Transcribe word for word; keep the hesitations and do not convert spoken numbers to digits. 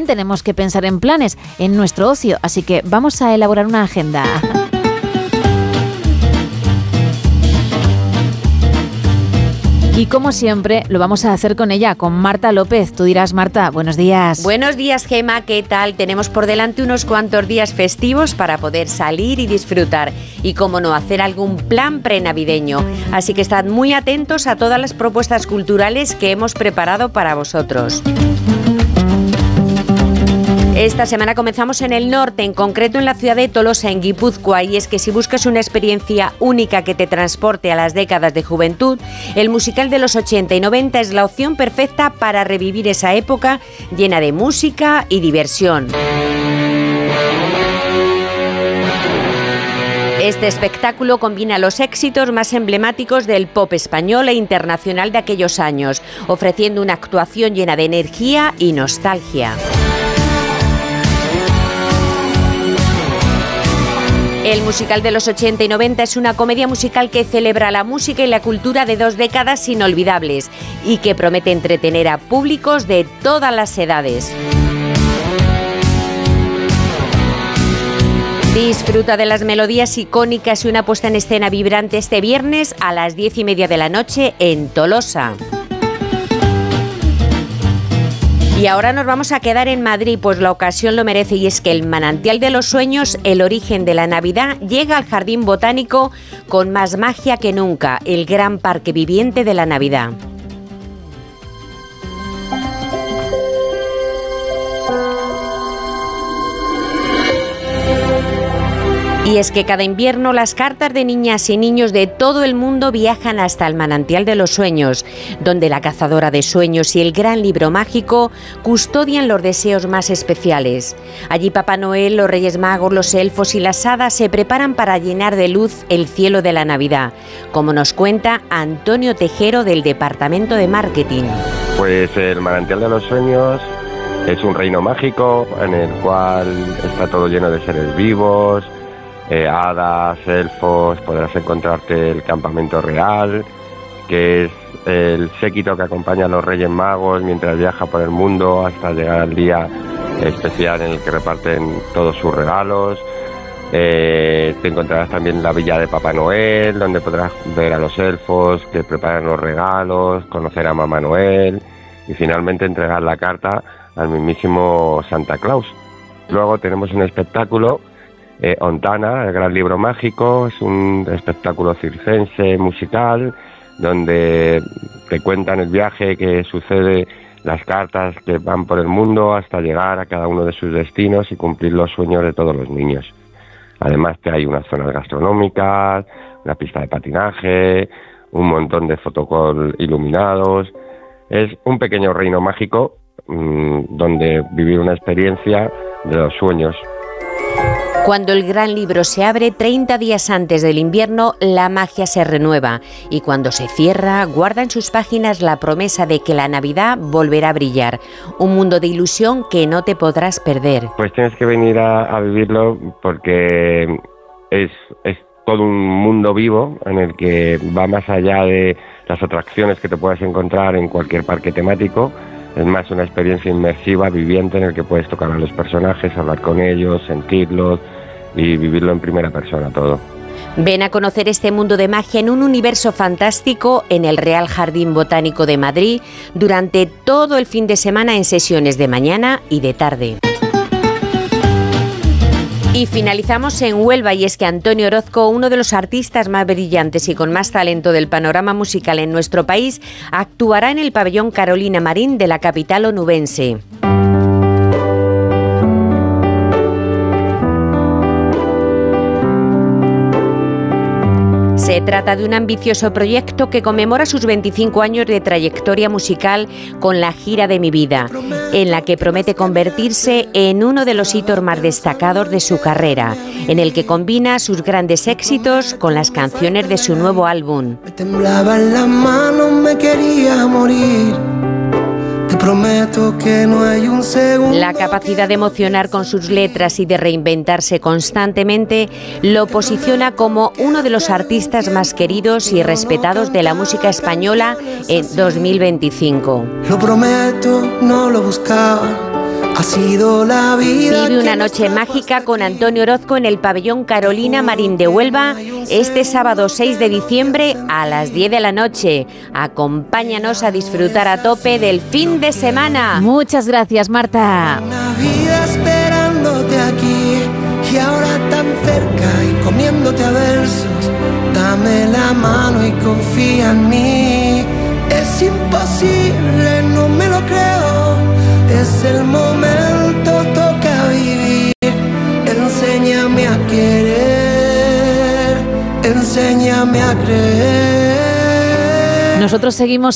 tenemos que pensar en planes, en nuestro ocio, así que vamos a elaborar una agenda. Y como siempre, lo vamos a hacer con ella, con Marta López. Tú dirás, Marta, buenos días. Buenos días, Gema, ¿qué tal? Tenemos por delante unos cuantos días festivos para poder salir y disfrutar. Y cómo no, hacer algún plan prenavideño. Así que estad muy atentos a todas las propuestas culturales que hemos preparado para vosotros. Esta semana comenzamos en el norte, en concreto en la ciudad de Tolosa, en Guipúzcoa, y es que si buscas una experiencia única que te transporte a las décadas de juventud, el musical de los ochenta y noventa es la opción perfecta para revivir esa época llena de música y diversión. Este espectáculo combina los éxitos más emblemáticos del pop español e internacional de aquellos años, ofreciendo una actuación llena de energía y nostalgia. El musical de los ochenta y noventa es una comedia musical que celebra la música y la cultura de dos décadas inolvidables y que promete entretener a públicos de todas las edades. Disfruta de las melodías icónicas y una puesta en escena vibrante este viernes a las diez y media de la noche en Tolosa. Y ahora nos vamos a quedar en Madrid, pues la ocasión lo merece, y es que el Manantial de los Sueños, el origen de la Navidad, llega al Jardín Botánico con más magia que nunca, el gran parque viviente de la Navidad. Y es que cada invierno las cartas de niñas y niños de todo el mundo viajan hasta el Manantial de los Sueños, donde la cazadora de sueños y el gran libro mágico custodian los deseos más especiales. Allí Papá Noel, los Reyes Magos, los elfos y las hadas se preparan para llenar de luz el cielo de la Navidad, como nos cuenta Antonio Tejero del Departamento de Marketing. Pues el Manantial de los Sueños es un reino mágico en el cual está todo lleno de seres vivos, Eh, hadas, elfos. Podrás encontrarte el campamento real, que es el séquito que acompaña a los Reyes Magos mientras viaja por el mundo hasta llegar al día especial en el que reparten todos sus regalos. Eh, te encontrarás también la villa de Papá Noel, donde podrás ver a los elfos que preparan los regalos, conocer a Mamá Noel y finalmente entregar la carta al mismísimo Santa Claus. Luego tenemos un espectáculo, Eh, Ontana, el gran libro mágico. Es un espectáculo circense musical donde te cuentan el viaje que sucede, las cartas que van por el mundo hasta llegar a cada uno de sus destinos y cumplir los sueños de todos los niños. Además que hay unas zonas gastronómicas, una pista de patinaje, un montón de fotocall iluminados. Es un pequeño reino mágico mmm, donde vivir una experiencia de los sueños. Cuando el gran libro se abre treinta días antes del invierno, la magia se renueva y cuando se cierra, guarda en sus páginas la promesa de que la Navidad volverá a brillar. Un mundo de ilusión que no te podrás perder. Pues tienes que venir a, a vivirlo porque es, es todo un mundo vivo en el que va más allá de las atracciones que te puedas encontrar en cualquier parque temático. Es más una experiencia inmersiva, viviente, en el que puedes tocar a los personajes, hablar con ellos, sentirlos y vivirlo en primera persona todo. Ven a conocer este mundo de magia en un universo fantástico en el Real Jardín Botánico de Madrid durante todo el fin de semana en sesiones de mañana y de tarde. Y finalizamos en Huelva, y es que Antonio Orozco, uno de los artistas más brillantes y con más talento del panorama musical en nuestro país, actuará en el pabellón Carolina Marín de la capital onubense. Se trata de un ambicioso proyecto que conmemora sus veinticinco años de trayectoria musical con la gira de Mi Vida, en la que promete convertirse en uno de los hitos más destacados de su carrera, en el que combina sus grandes éxitos con las canciones de su nuevo álbum. Me temblaban las manos, me quería morir. Te prometo que no hay un segundo. La capacidad de emocionar con sus letras y de reinventarse constantemente lo posiciona como uno de los artistas más queridos y respetados de la música española en dos mil veinticinco. Lo prometo, no lo buscaba. Ha sido la vida. Vive una noche mágica con Antonio Orozco en el pabellón Carolina Marín de Huelva este sábado seis de diciembre a las diez de la noche. Acompáñanos a disfrutar a tope del fin de semana. Muchas gracias, Marta. Una vida esperándote aquí y ahora tan cerca y comiéndote a versos. Dame la mano y confía en mí. Es imposible, no me lo creo. Es el momento, toca vivir. Enséñame a querer, enséñame a creer. Nosotros seguimos